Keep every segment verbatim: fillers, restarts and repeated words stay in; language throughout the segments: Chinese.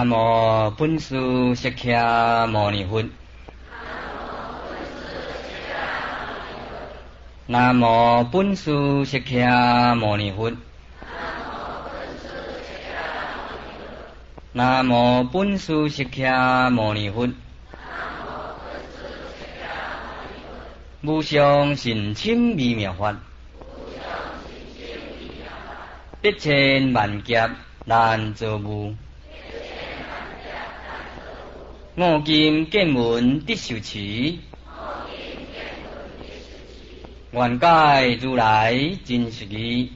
南无本师释迦牟尼佛。南无本师释迦牟尼佛。南无本师释迦牟尼佛。无上甚深微妙法，百千万劫难遭遇。我今见闻得受持，愿解如来真实义。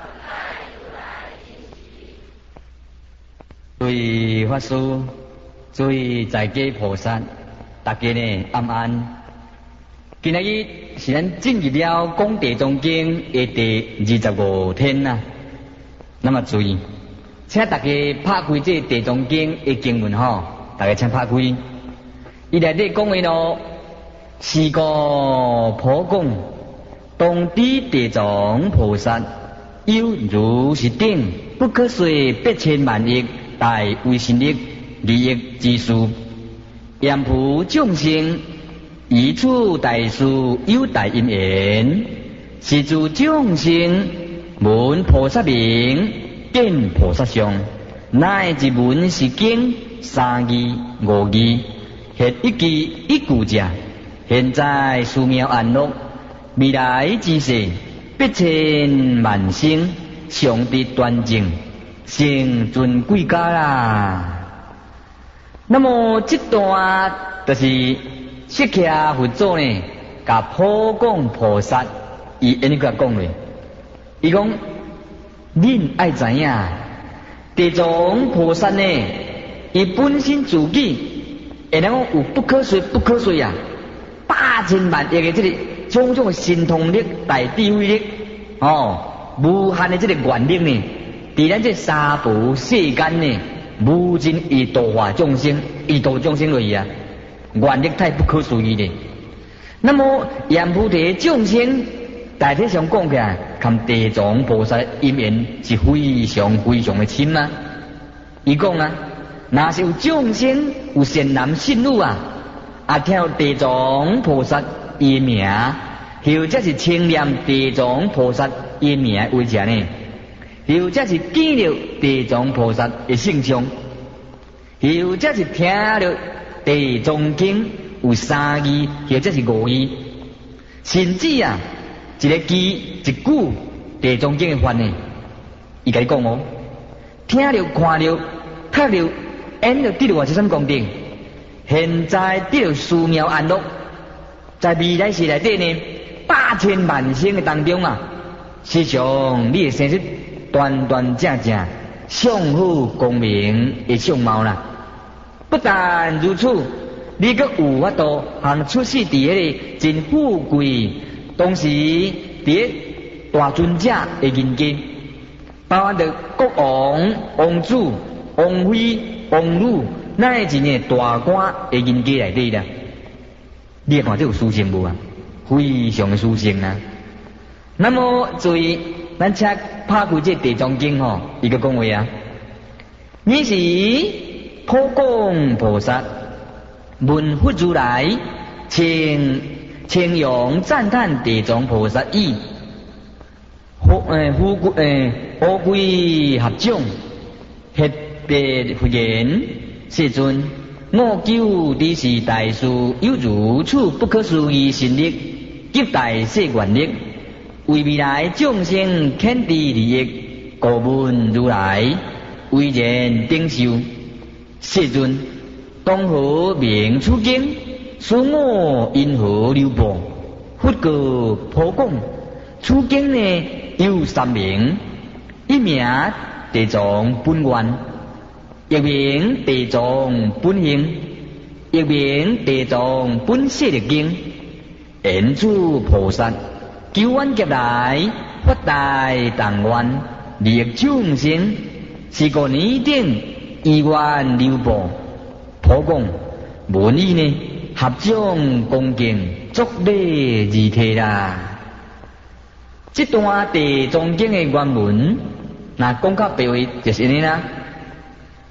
诸位法师，诸位在家菩萨，大家呢安安。今日是咱进入了讲地藏经的第二十五天呐、啊。那么注意，请大家拍开这地藏经的经文吼，大家请拍开。伊内底讲话咯，是个普讲，当知地藏菩萨有如是等不可说百千万亿大威神力利益之事，严普众生。以处大事有大因缘，是诸众生闻菩萨名，见菩萨相，乃至闻是经三义五义，现一句一句者，现在殊妙安乐，未来之世百千万生，上得端正，成尊贵家啦。那么这段就是。释迦佛祖呢，甲普讲菩萨，伊安尼甲讲咧。伊讲，恁爱知影，地藏菩萨呢，伊本身自己，会能讲有不可说不可说啊，八千万亿的这个种种神通力、大智慧力，哦，无限的这个愿力呢，伫咱这三途世间呢，无尽以度化众生，以度众生落去啊。愿力太不可思议的。那么阎浮提众生大体上讲起来，跟地藏菩萨因缘是非常非常的深啊。伊讲啊，若是有众生有善男信女啊，啊听地藏菩萨伊名，或者是称念地藏菩萨伊名为者呢，或者是见了地藏菩萨的性相，或者是听了。地藏经有三义，或者是五义，甚至啊，一个字一句地藏经的法呢，伊甲你讲哦，听了、看了、读了，演了，得了这身功德，现在得了殊妙安乐，在未来世内底呢，八千万生的当中啊，实际上你的生出端端正正、相好光明的相貌啦。不但如此，你阁有法度行出世伫迄个真富贵，当时伫大尊者的人间，包含着国王、王子、王妃、王女，乃至呢大官的人间内底啦。你看这有殊胜无啊？非常的殊胜啊！那么注意，咱请拍开这地藏经吼，伊个讲话啊，你是。普讲菩萨闻佛如来，称称扬赞叹地藏菩萨意，富诶富贵诶富贵合众，特别佛言：世尊，我救的是大事，有如此不可思议神力，极大世愿力，为未来众生肯地利益，故闻如来为人顶受。世尊，当何名此经？使我因何流布？佛告普讲，此经呢有三名：一名地藏本愿，一名地藏本行，一名地藏本誓的经。言诸菩萨救冤劫来，发大当愿，利益众生，是个拟定。依愿流布普讲文意呢，合掌恭敬，作礼而提啦。这段地藏经的原文，那讲较白话就是安尼啦。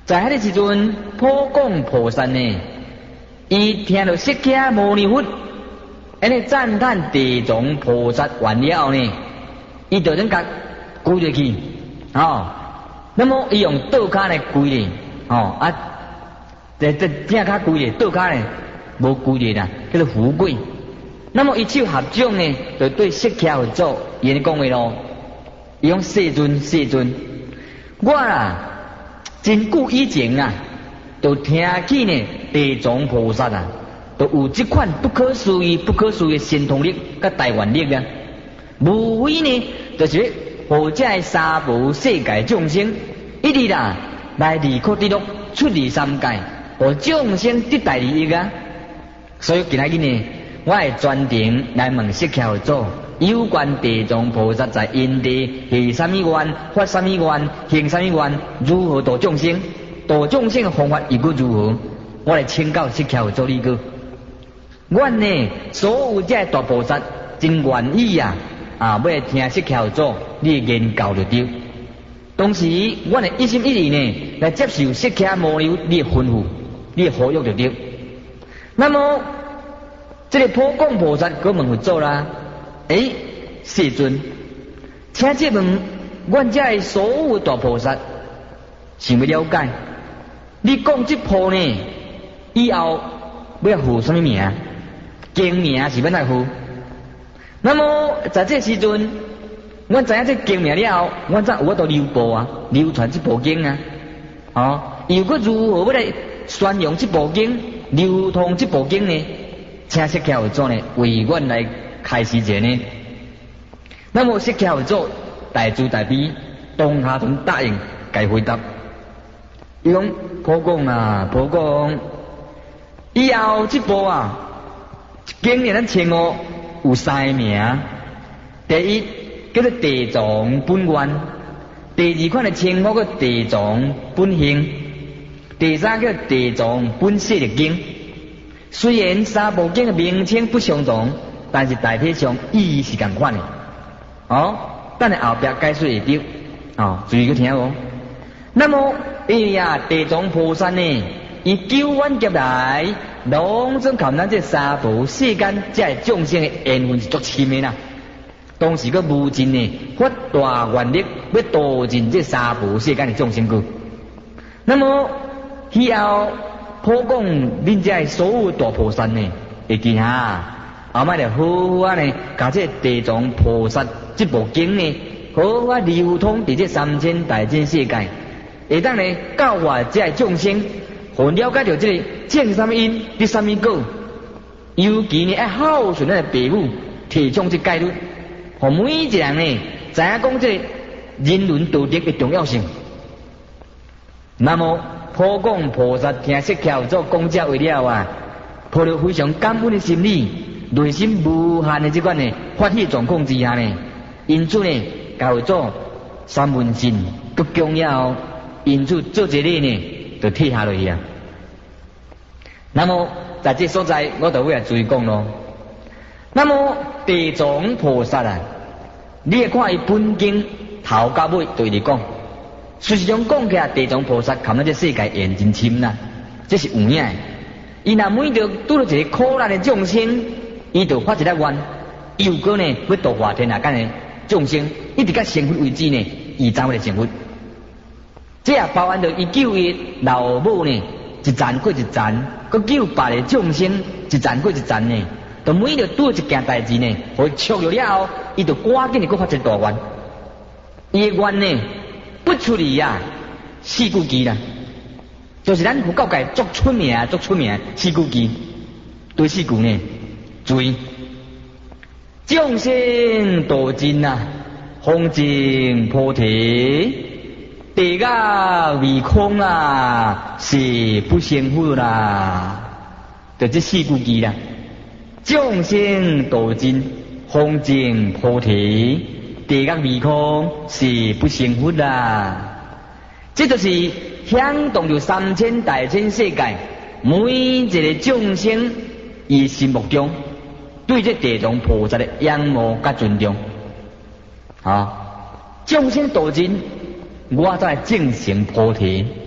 在迄个时阵，普供菩萨呢，伊听到释迦牟尼佛安尼赞叹地藏菩萨完了呢，伊就能甲跪入去，哦，那么伊用倒骹来跪咧，哦啊，这这正骹跪咧，倒骹咧无跪咧啦，叫做伏跪。那么伊手合掌呢，就对释迦佛祖伊安尼讲话咯，伊讲世尊世尊，我啊真久以前啊，就听起呢地藏菩萨啊，都有这款不可思议、不可思议的神通力、甲大愿力啊，无非呢，就是互这个三无世界众生，一日啦来离苦地狱，出离三界，互众生得大利益啊。所以今仔日呢，我会专程来问释迦佛祖，有关地藏菩萨在因地是啥物愿、发啥物愿、行啥物愿，如何度众生，度众生的方法又如何？我来请教释迦佛祖你个。阮呢，所有这大菩萨真愿意啊，啊，要听释迦佛祖你的言教就对。同时，阮会一心一意呢来接受释迦牟尼你的吩咐，你的呼吁就对。那么，这个普供菩萨佮问佛祖啦，诶，世尊，请这问，阮这的所有大菩萨想要了解，你讲这部呢，以后要付什么名？经名是要哪付？那么在这时阵，阮知影这经名了后，阮才有法度流布啊，流传这部经啊，哦，又佮如何要来宣扬这部经？流通这部经呢，请释迦佛祖呢为阮来开示者呢。那么释迦佛祖大慈大悲，当下同答应该回答。伊讲普供啊，普供，以后这部啊经呢，咱称呼有三个名。第一叫做地藏本愿，第二款的称呼叫地藏本行。第三叫地藏本誓的经，虽然三部经的名称不相同，但是大体上意义是同款的。哦，等下后壁解说会到。哦，注意去听哦。那么，哎呀，地藏菩萨呢，伊九万劫来，拢总靠咱这三部世间这众生的缘分是足深的啦。当时个无尽呢，发大愿力要度尽这三部世间的众生故。那么以后普供恁这所有大菩萨呢，会记下，后摆就好好啊呢，把这地藏菩萨这部经呢，好好啊流通伫这三千大千世界，会当呢教化这众生，互了解到这个种什么因，得什么果，尤其呢爱孝顺咱的父母，提倡这戒律，互每一个人呢知影讲这人伦道德的重要性。那么普供菩萨听释迦佛祖讲这话了啊，抱着非常感恩的心理，内心无限的这款呢发喜状况之下呢，因此呢，教佛祖三文信不重要，因此做这个呢就退下落去啊。那么在这所在，我就会来注意讲咯。那么地藏菩萨啊，你会看伊本经头到尾对你讲。事实上讲起来，地藏菩萨含咱这世界缘真深啦，这是有影的。伊若每着拄到一个苦难的众生，伊就发一个愿，又过呢要度化天下间的众生，一直到成佛为止呢，伊才会成佛。这也包含着伊救伊老母呢，一赞过一赞，佮救别的众生一赞过一赞呢，就每着拄到一件代志呢，互伊触着了后，伊就赶紧的佮发一大愿，伊的愿呢。不出离呀，四句偈啦，就是咱佛教界足出名、足出名四句偈，对四句呢，注意，众生度尽啊，方证菩提，地狱未空啊，是不成佛啦，就这四句偈啦，众生度尽，方证菩提。地狱未空是不成佛啦，这就是响动着三千大千世界每一个众生伊心目中对这地藏菩萨的仰慕甲尊重。啊，众生度尽，我再证成菩提。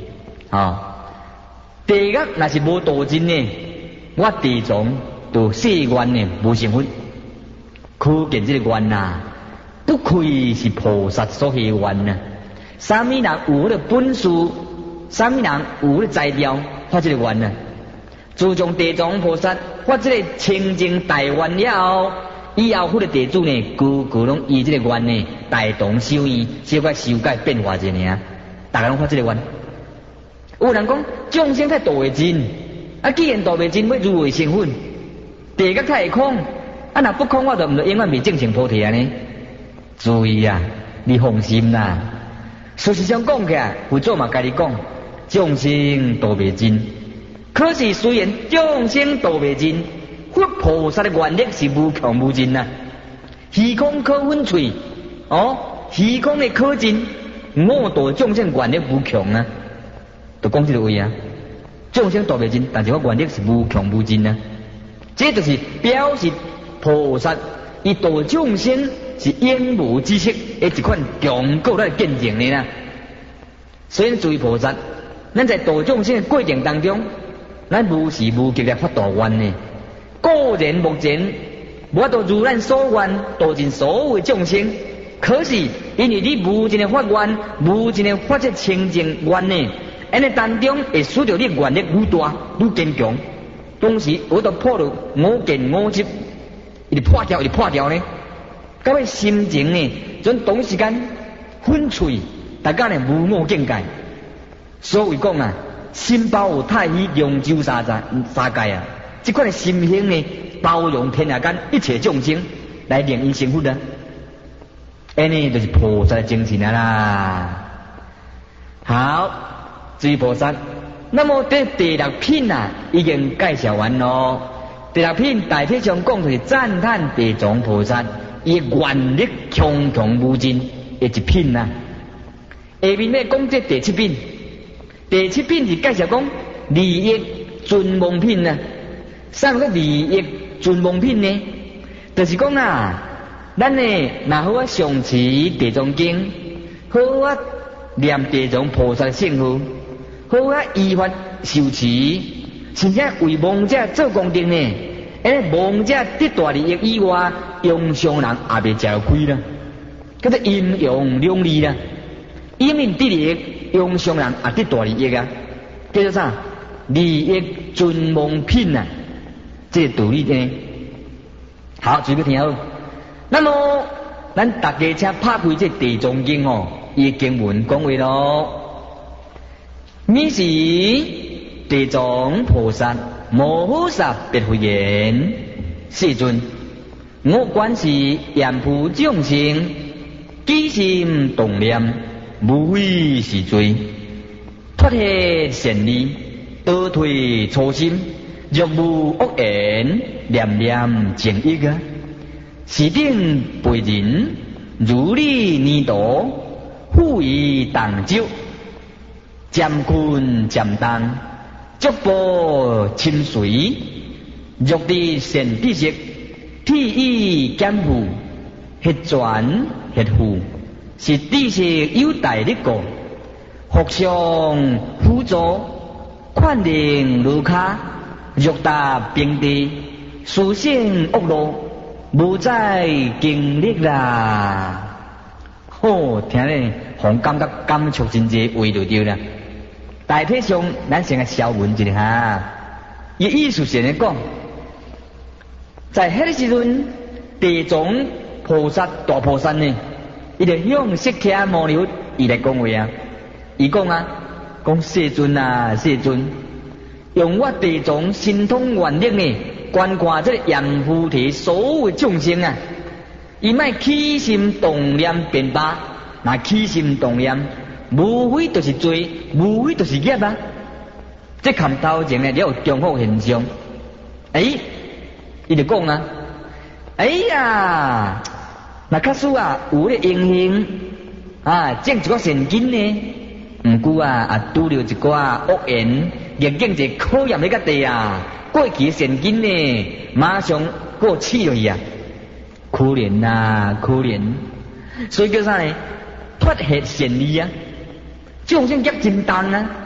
哦，地狱若是无道尽呢，我地藏就誓愿呢无成佛。可见这个愿呐，不愧是菩萨所希愿呐。啥物人有了本事，啥物人有了才调，发这个愿呐。自从地藏菩萨发这个清净大愿了后，以后佛的地主呢，句句拢以这个愿呢，大同修义，小可修改变化一尔，大家拢发这个愿。有人讲众生太度未尽，啊，既然度未尽，要如何成佛？地狱太空，啊，若不空，我就唔就永远未证成菩提啊呢？注意啊，你放心啦。事实上讲起来，佛祖嘛甲你讲，众生度未尽。可是虽然众生度未尽，佛菩萨的愿力是无穷无尽啊。虚空可分碎，哦，虚空的可尽，我度众生愿力无穷啊。就讲这个位啊，众生度未尽，但是我愿力是无穷无尽啊。这就是表示菩萨伊度众生是永无止息的一款强固的见证的啦。所以诸位菩萨，咱在度众生的过程当中，咱无时无刻的发大愿呢。固然目前我都如咱所愿度尽所有的众生，可是因为你无尽的发愿，无尽的发这清净愿呢，安尼当中会使到你愿力愈大愈坚强。当时我都破了五见五执，一直破掉，一直破掉呢。到尾心情呢，准同时间粉碎，大家呢无我境界。所以讲啊，心包太虚，容周三界三界啊。这款的心性呢，包容天下间一切众生，来令因成佛啊。安尼就是菩萨的精神啊啦。好，诸位菩萨。那么这第六品啊，已经介绍完咯。第六品大体上讲就是赞叹地藏菩萨伊愿力强强无尽的一品啊。下面咧讲这第七品，第七品是介绍讲利益尊王品啊。啥个利益尊王品呢？就是讲啊，咱呢若好啊上持地藏经，好啊念地藏菩萨的圣号。好啊，依法受持，甚至为亡者做功德呢。哎，亡者得大利益以外，庸常人也未吃亏啦。叫做阴阳两利啦。一面得利益，庸常人也得大利益啊。叫做啥？利益尊王品啊，这个道理呢。好，注意听好。那么，咱大家请拍开这地藏经哦，伊经文讲话咯。你是地藏菩萨摩诃萨别佛言：世尊，我观是严普众生，起心动念，无非是罪，脱下善利，倒退初心，若无恶言，念念正义啊！是定背人，如理泥道，富以当酒。渐困渐当，足步侵水，若地善知识，体意减负，血转血负，是知识有大力过，互相辅助，劝令路卡，若达平地，殊胜恶路，无再经历啦。好，听咧，互感觉感触真济，话就对啦。大体上，咱先来小文一下哈。伊意思是咧讲，在迄个时阵，地藏菩萨大菩萨呢，伊就向释迦牟尼佛伊来讲话啊。伊讲啊，讲世尊啊，世尊，用我地藏神通愿力呢，观看这个阎浮提所有众生啊，伊莫起心动念变化，那起心动念。无非就是罪，无非就是业啊！这看头前呢，了有重复现象。哎，伊就讲啊，哎呀，那假使啊有咧英雄啊，种一个善根呢，毋过啊啊拄着一寡恶言，逆境一考验迄个地啊，过去的善根呢，马上过去了啊，可怜呐、啊，可怜。所以叫啥呢？脱下善利啊！众生业真重啊！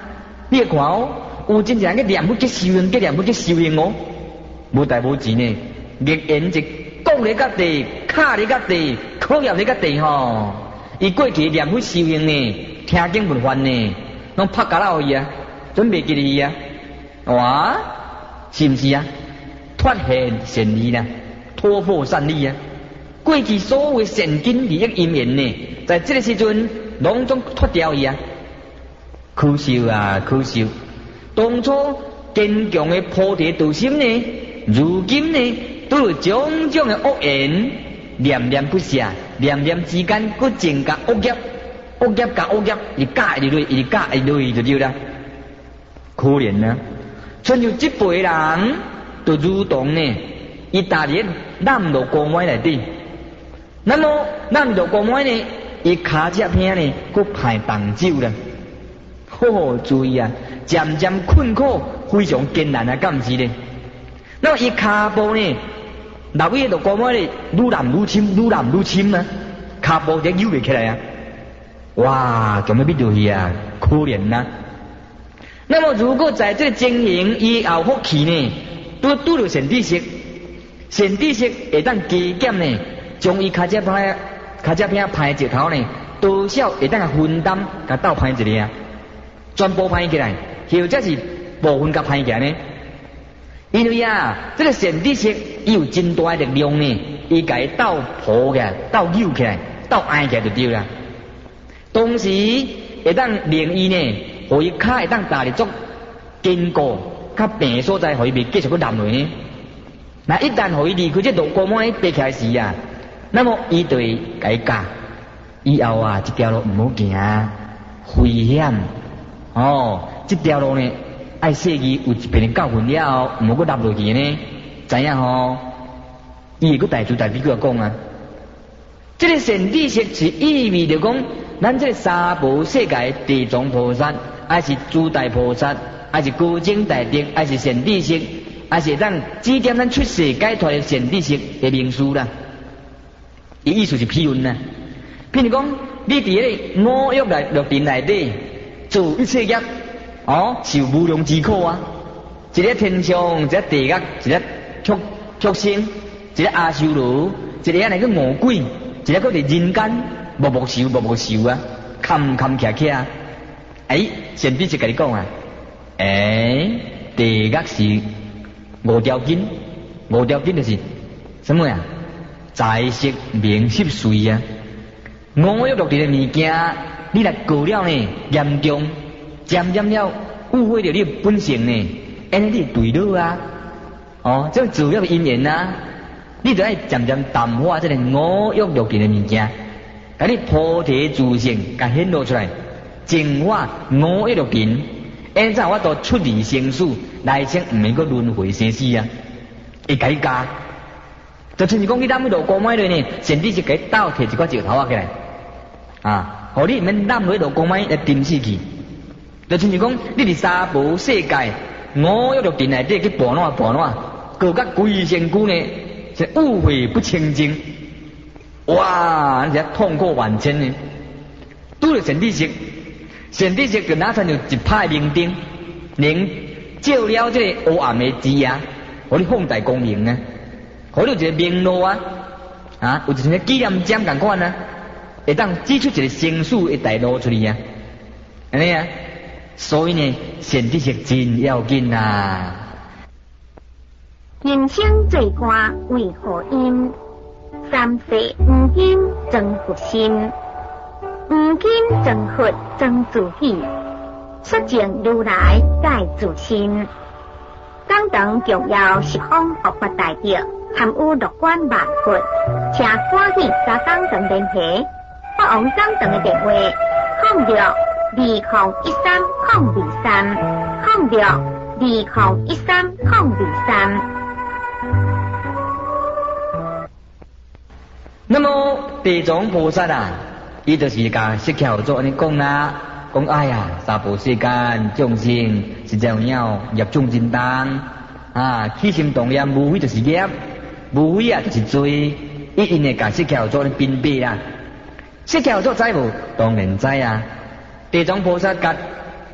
你看哦，有真正去念佛去修行，去念佛去修行哦，无代无志呢，热言一讲咧个地，卡咧个地，考验咧个地吼。伊过去念佛修行呢，听经闻法呢，拢拍假老去啊，准备给你啊，哇，是毋是啊？脱现善意啦，突破善意啊！过去所有善根利益因缘呢，在这个时阵拢总脱掉伊啊！可惜啊，可惜！当初坚强的菩提道心呢，如今呢，都有种种的恶言，念念不舍，念念之间，佮增加恶业，恶业加恶业，一加一累，一加一累就对啦。可怜啊！像有这辈人，就如同呢，意大利南路公园内底，那么南路公园呢，伊骹只片呢，佮排动酒啦。哦，注意啊，渐渐困苦，非常艰难啊，敢毋是呢？那么伊骹步呢，落去路公园呢，愈难愈深，愈难愈深啊，骹步就扭袂起来啊！哇，咁要逼到去啊，可怜啊！那么如果在这个经营以后福气呢，都拄到善知识，善知识会当加减呢，将伊骹只片、骹只片排石头呢，多少会当分担，甲斗排一个啊，全部排起来，或者是部分甲排起来呢？因为啊，这个善知识伊有真大的力量呢，伊甲伊斗抱起来、斗扭起来、斗挨起来就对啦。同时会当令伊呢。互伊脚会当踏入足坚固、较平所在，互伊袂继续去冧落呢。那一旦互伊离开这路过门爬起来时啊，那么伊就会改教，以后啊，这条路唔好行，危险哦。这条路呢，爱细意有一遍教训了后，唔好去冧落去呢。知影吼？伊会去大主大比佢讲啊，这个善知识是意味着讲，咱这个三无世界地藏菩萨。还是诸大菩萨，还是高僧大德，还是善知识，还是咱指点咱出世解脱的善知识的名词啦。伊意思是譬如呢，譬如讲，你伫咧五欲内六尘内底做一切业，哦，受无量之苦啊！一个天上，一个地狱，一个畜畜生，一个阿修罗，一个那个魔鬼，一个搁伫人间，默默受，默默受啊，坎坎坷坷啊！哎，善知识跟你讲啊，哎，地狱是五条根，五条根就是什么呀？财色名食睡啊，五欲六尘的物件，你来过了呢，严重，渐渐了误会了你的本性呢，安尼你对了啊，哦，这主要的因缘啊，你就爱渐渐淡化这个五欲六尘的物件，把你菩提自性甲显露出来。净化五欲六尘，现在我都出离生死，来生唔免个轮回生死啊！会改加，就像是讲你揽去路公买咧呢，善知识给倒摕一块石头啊起来，啊，互你唔免揽落路公买来沉死去。就像是讲你伫三无世界五欲六尘内底去跋烂跋烂，各甲规身躯呢是误会不清净，哇，人家痛苦万千呢，拄着善知识。善知识就拿出就一派明灯，能照了这个黑暗的枝啊，互你放大光明啊，互你有一个明路啊，啊，有一像个纪念针共款啊，会当指出一个生死的大路出去啊，安尼啊，所以呢，善知识真要紧啊。 人生最歌为何因？三世黄金增福心。黄金增福增自己，率净如来解自心。刚等重要十方佛法大德，含有六观万佛，请赶紧加刚等联系，发往刚等的电话：空六二零一三空二三，空六二零一三空二三。 那么地藏菩萨啊，伊就是甲释迦做安尼讲啦，讲哎呀，三宝世间众生是这样业种真重啊，起心动念无非就是业，无非啊就是罪，伊因会甲释迦做安尼分别啦。释迦做知无？当然知啊。地藏菩萨甲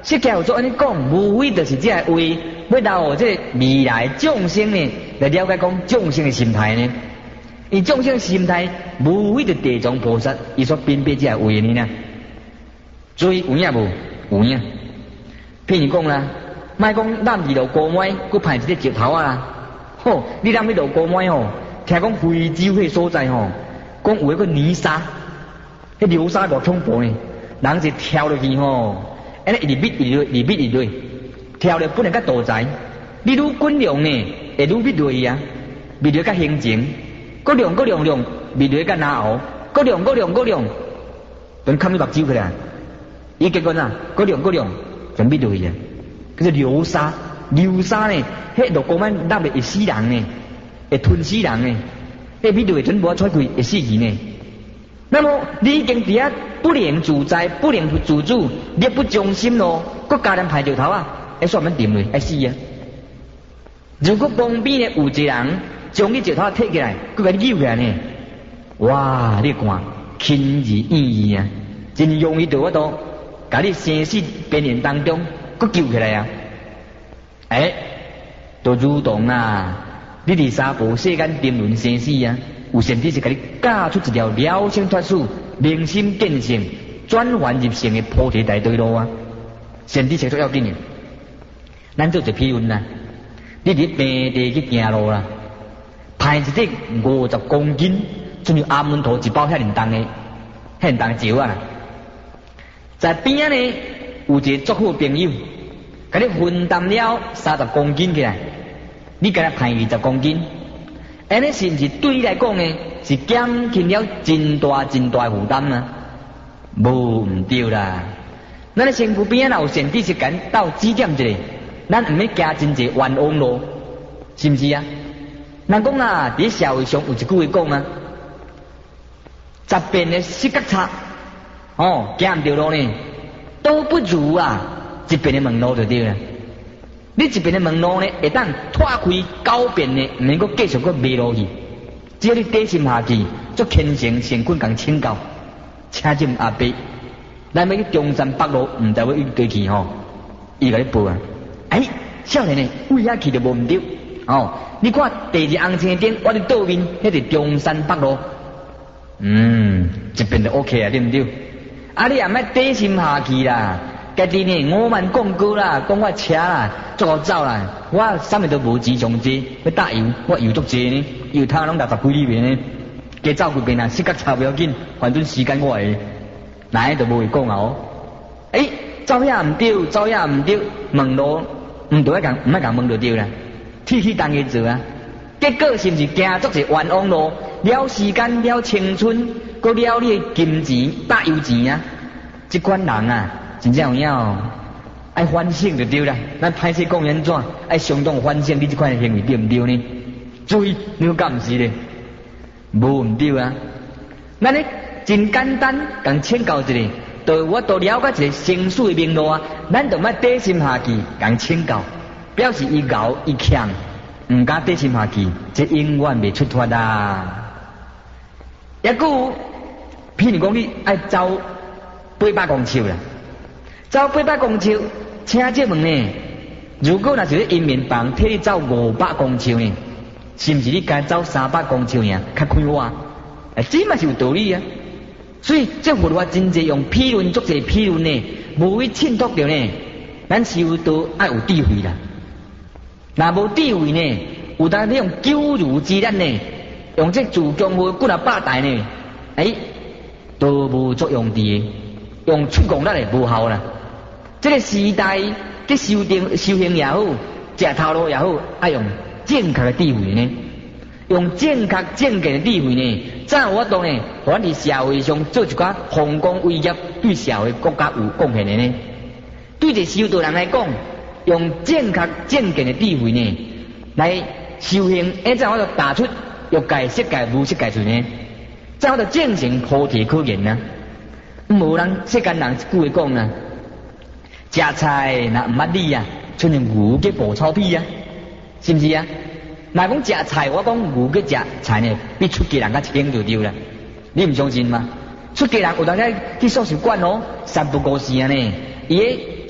释迦有做安尼讲，无非就是这个为要让这个未来众生呢来了解讲众生的心态呢。伊众生的心态，无非就地藏菩萨伊所辨别这个为呢。所以有影无？有影。譬如讲啦，莫讲咱二路高麦，佮派一个石头啊啦。吼，你咱去路高麦吼，听讲非洲迄所在吼，讲有一个泥沙，迄流沙无恐怖呢，人是跳落去吼。安尼一直密一直一密一直跳了本来较大财，你愈滚量呢，会愈密落去啊，密落较形情，搁量搁量量，密落较难熬，搁量搁量搁量，等看你目睭起来，伊结果啊，搁量搁量，就密落去啊，叫做流沙，流沙呢，迄路高曼纳会会死人呢，会吞死人呢，迄密落去全部出开会死去呢。那么你已经伫遐不能自在，不能自主，力不从心咯，搁加人排石头啊，会煞免掂咧，会死啊！如果旁边咧有一个人将你石头摕起来，搁甲你扭起来呢，哇！你看轻而易易啊，真容易到我都，甲你生死边缘当中搁救起来啊！哎，都如同啊，你伫三步世间沉沦生死啊！有甚至是给你教出一条了生脱死、明心见性、转凡入圣的菩提大对路啊！甚至是最要紧的。咱做一个譬喻啦，你伫平地去行路啦，派一只五十公斤，像像阿门陀一包遐尔重的、遐尔重的石啊！在边仔呢有一个足好朋友，给你分担了三十公斤起来，你给他派二十公斤。安尼是毋是对你来讲呢？是减轻了真大真大负担啊？无毋对啦！咱咧身躯边仔若有甚至是间斗指点一下，咱毋免行真济冤枉路，是毋是啊？人讲啊，伫社会上有一句话讲啊，十遍的失脚叉，哦，行毋对路呢，都不如啊一遍的问路就对啦。你一边的门路呢，会当拓开九遍呢，毋免阁继续阁迷落去。只要你底心下去，做虔诚诚恳共请教，请进阿伯，咱要去中山北路，毋知要去对去吼，伊甲你报啊。哎，少年呢，为遐去就无毋对哦。你看第二红青顶，我伫倒面，迄是中山北路。嗯，一遍就 OK 啊，对毋对？啊，你也莫底心下去啦。家己呢，我慢讲过啦，讲我车啦，足好走啦。我啥物都无钱上济，要打油，我油足济呢，油汤拢六十几里面呢。加走几遍啊，四角差不要紧，反正时间我会，哪都无会讲哦。诶、欸，走遐毋对，走遐毋对，问路毋对，讲毋爱讲问就对啦。天去当去做啊，结果是毋是行足一冤枉路，了时间，了青春，搁了你的金钱、打油钱啊？这款人啊！真正有影哦，爱反省就对啦。咱歹势讲安怎，爱相当反省你这款行为对毋对呢？注意，你有敢毋是咧？无毋对啊！咱咧真简单，共请教一下，对我都了解一个生死的明路啊。咱就莫底心下去，共请教，表示伊熬伊强，毋敢底心下去，这永远袂出脱啦。抑个，譬如讲你爱走八百公尺啦。走八百公尺，请这问呢？如果若是咧因面房替你走五百公尺呢，是毋是你该走三百公尺呢？较快活？哎，这嘛是有道理啊。所以这佛法真济用批论作者批论呢，无去衬托着呢。咱修道爱有智慧啦。若无智慧呢，有当你用九如之力呢，用这自强无骨啊百代呢，哎，都无作用的，用出功力的无效啦。这个时代嘅修定修行也好，食头路也好，爱用正确的智慧呢，用正确正确的智慧呢，才有法度呢，互咱伫社会上做一寡丰功伟业，对社会国家有贡献的呢。对一个修道人来讲，用正确正确的智慧呢，来修行，而才有法度打出欲界、色界、无色界出呢，才有法度正成菩提可言啊。无人世间人一句话讲啊。食菜那毋捌你啊，像牛去捕草皮啊，是毋是啊？若讲食菜，我讲牛去食菜呢，比出家人较清就对啦。你毋相信吗？出家人有当在去素食馆哦，三不五时啊呢，伊个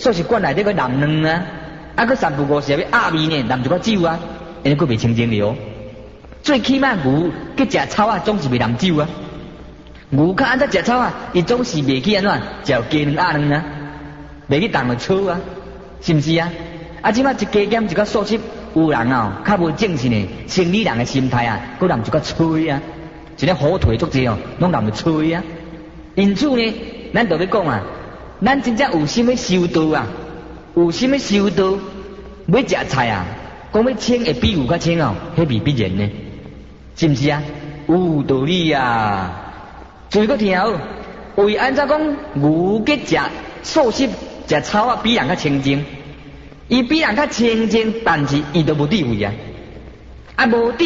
素食馆内底个南卵啊，啊个三不五时要鸭面呢，淋一个酒啊，因为佫袂清净了。最起码牛去食草啊，总是袂淋酒啊。牛较安怎食草啊？伊总是袂去安怎食鸡卵鸭卵啊，袂去动了草啊，是毋是啊？啊，即摆一加减一个素食，有人哦较无正信的生理人的心态啊，佫淋一个吹啊，一个火腿足济哦，拢淋着吹啊。因此呢，咱就要讲啊，咱真正有心要修道啊，有心要修道，要食菜啊，讲要清会比有较清哦，迄未必然呢，是毋是啊？有道理啊。最个听好，为安怎讲牛去食素食食草啊，比人较清净？伊比人较清净，但是伊都无智慧啊，啊无智。